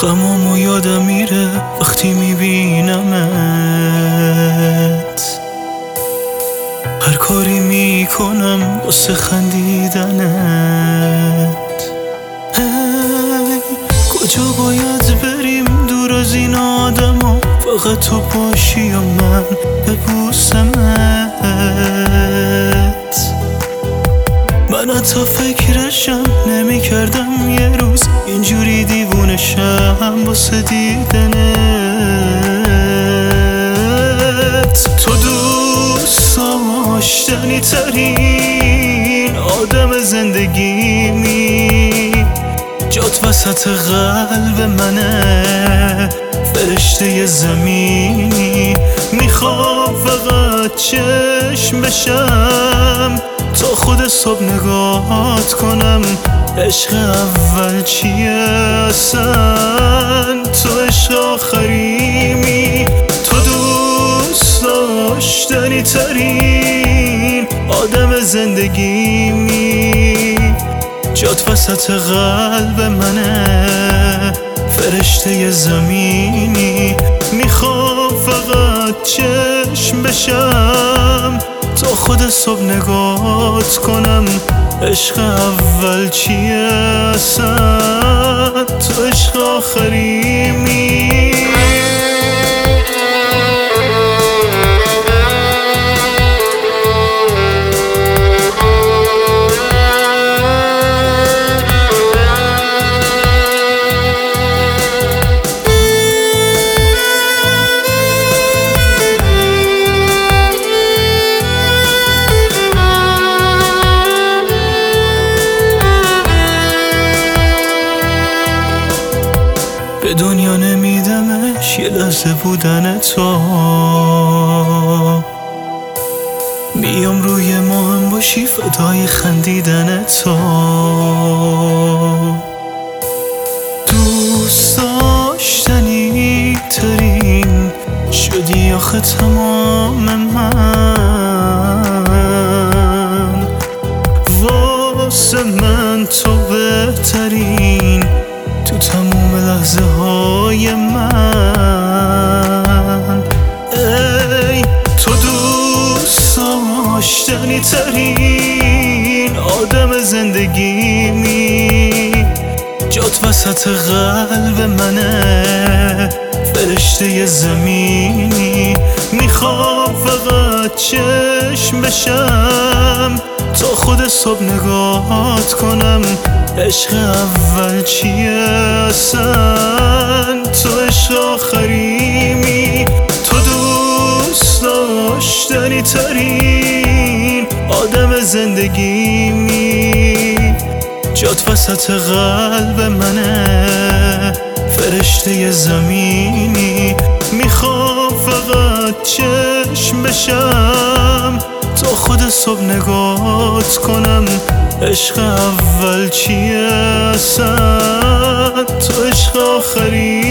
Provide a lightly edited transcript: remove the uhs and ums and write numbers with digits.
غمامو یادم میره وقتی میبینمت، هر کاری میکنم واسه خندیدنت. هی کجا باید بریم دور از این آدما، فقط تو باشی و من ببوسمت. من حتی فکرشم نمی کردم یه روز اینجوری دیوونشم واسه دیدنت. تو دوست داشتنی ترین آدم زندگیمی، جات وسط قلب منه فرشته زمینی. میخوام فقط چشم بشم تا خود صبح نگاهت کنم. عشق اول چیه اصلا، تو عشق آخریمی. تو دوست داشتنی ترین آدم زندگیمی، جات وسط قلب منه فرشته زمینی. میخوام فقط چشم بشم تا خود صبح نگاهت کنم. عشق اول چیه اصلا، تو عشق آخریمی. به دنیا نمیدمش یه لحظه بودن تو، میام روی ما هم باشی فدای خندیدن تو. دوست داشتنی ترین شدی آخه تمام من، واسه من تو بهترین تو تموم لحظه های من. ای تو دوست داشتنی ترین آدم زندگیمی، جات وسط قلب منه فرشته زمینی. میخوام فقط چشم بشم تا خود صبح نگاهت کنم. عشق اول چیه اصلا، تو عشق آخریمی. تو دوست داشتنی ترین آدم زندگیمی، جات وسط قلب منه فرشته زمینی. میخوام فقط چشم بشم تا خود صبح نگاهت کنم. عشق اول چیه اصلا، تو عشق آخری